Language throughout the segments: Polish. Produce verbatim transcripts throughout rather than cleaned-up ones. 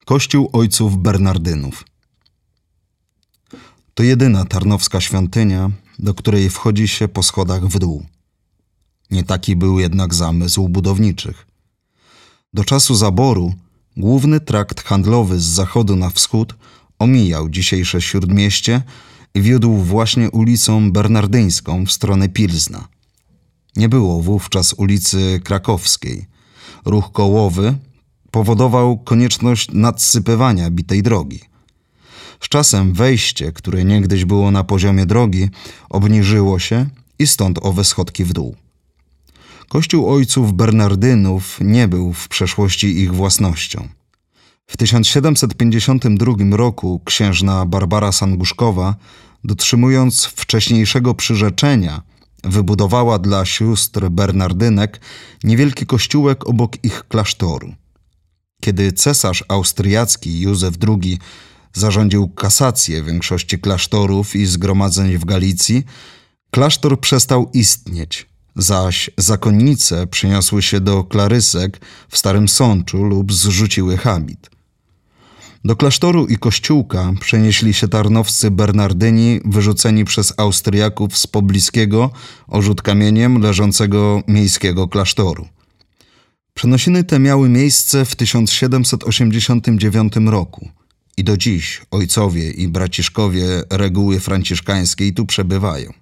Kościół Ojców Bernardynów. To jedyna tarnowska świątynia, do której wchodzi się po schodach w dół. Nie taki był jednak zamysł budowniczych. Do czasu zaboru główny trakt handlowy z zachodu na wschód omijał dzisiejsze Śródmieście i wiódł właśnie ulicą Bernardyńską w stronę Pilzna. Nie było wówczas ulicy Krakowskiej. Ruch kołowy powodował konieczność nadsypywania bitej drogi. Z czasem wejście, które niegdyś było na poziomie drogi, obniżyło się i stąd owe schodki w dół. Kościół Ojców Bernardynów nie był w przeszłości ich własnością. W tysiąc siedemset pięćdziesiątym drugim roku księżna Barbara Sanguszkowa, dotrzymując wcześniejszego przyrzeczenia, wybudowała dla sióstr Bernardynek niewielki kościółek obok ich klasztoru. Kiedy cesarz austriacki Józef drugi zarządził kasację większości klasztorów i zgromadzeń w Galicji, klasztor przestał istnieć, zaś zakonnice przeniosły się do klarysek w Starym Sączu lub zrzuciły habit. Do klasztoru i kościółka przenieśli się tarnowscy Bernardyni wyrzuceni przez Austriaków z pobliskiego, orzut kamieniem leżącego miejskiego klasztoru. Przenosiny te miały miejsce w tysiąc siedemset osiemdziesiątym dziewiątym roku i do dziś ojcowie i braciszkowie reguły franciszkańskiej tu przebywają.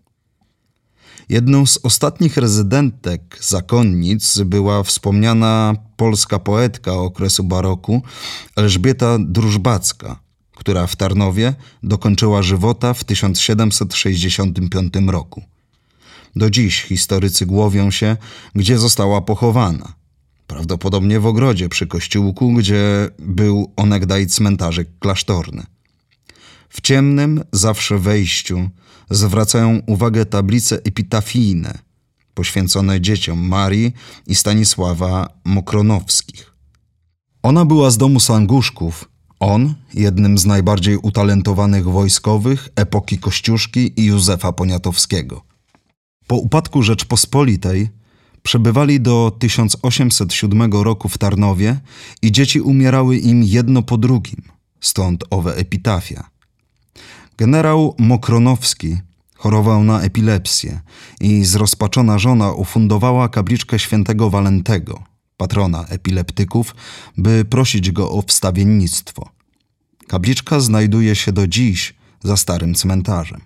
Jedną z ostatnich rezydentek zakonnic była wspomniana polska poetka okresu baroku Elżbieta Drużbacka, która w Tarnowie dokończyła żywota w tysiąc siedemset sześćdziesiątym piątym roku. Do dziś historycy głowią się, gdzie została pochowana. Prawdopodobnie w ogrodzie przy kościółku, gdzie był onegdaj cmentarzyk klasztorny. W ciemnym zawsze wejściu zwracają uwagę tablice epitafijne, poświęcone dzieciom Marii i Stanisława Mokronowskich. Ona była z domu Sanguszków, on jednym z najbardziej utalentowanych wojskowych epoki Kościuszki i Józefa Poniatowskiego. Po upadku Rzeczpospolitej przebywali do tysiąc osiemset siódmego roku w Tarnowie i dzieci umierały im jedno po drugim, stąd owe epitafia. Generał Mokronowski chorował na epilepsję i zrozpaczona żona ufundowała kapliczkę świętego Walentego, patrona epileptyków, by prosić go o wstawiennictwo. Kapliczka znajduje się do dziś za starym cmentarzem.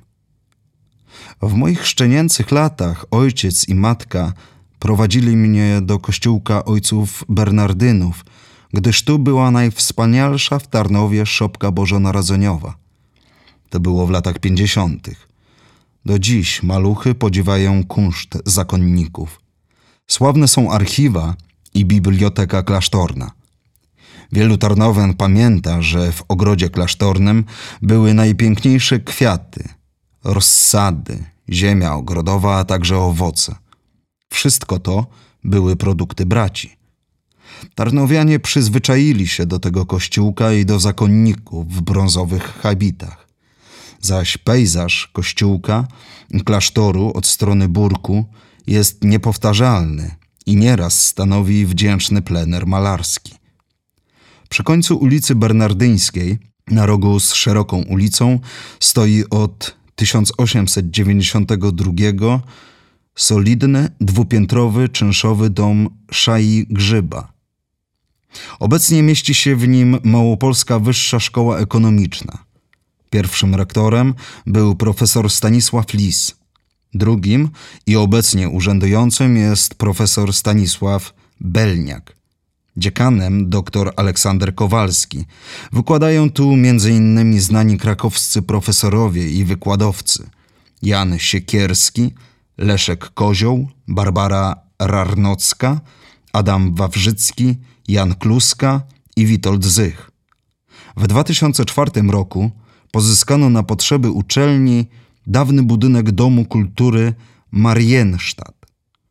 W moich szczenięcych latach ojciec i matka prowadzili mnie do kościółka Ojców Bernardynów, gdyż tu była najwspanialsza w Tarnowie szopka bożonarodzeniowa. To było w latach pięćdziesiątych. Do dziś maluchy podziwiają kunszt zakonników. Sławne są archiwa i biblioteka klasztorna. Wielu Tarnowian pamięta, że w ogrodzie klasztornym były najpiękniejsze kwiaty, rozsady, ziemia ogrodowa, a także owoce. Wszystko to były produkty braci. Tarnowianie przyzwyczaili się do tego kościółka i do zakonników w brązowych habitach. Zaś pejzaż kościółka i klasztoru od strony Burku jest niepowtarzalny i nieraz stanowi wdzięczny plener malarski. Przy końcu ulicy Bernardyńskiej, na rogu z szeroką ulicą, stoi od tysiąc osiemset dziewięćdziesiątego drugiego solidny, dwupiętrowy, czynszowy dom Szai Grzyba. Obecnie mieści się w nim Małopolska Wyższa Szkoła Ekonomiczna. Pierwszym rektorem był profesor Stanisław Lis. Drugim i obecnie urzędującym jest profesor Stanisław Belniak. Dziekanem dr Aleksander Kowalski. Wykładają tu między innymi znani krakowscy profesorowie i wykładowcy Jan Siekierski, Leszek Kozioł, Barbara Rarnocka, Adam Wawrzycki, Jan Kluska i Witold Zych. W dwa tysiące czwartym roku pozyskano na potrzeby uczelni dawny budynek Domu Kultury Marienstadt.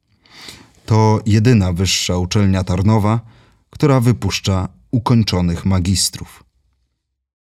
To jedyna wyższa uczelnia Tarnowa, która wypuszcza ukończonych magistrów.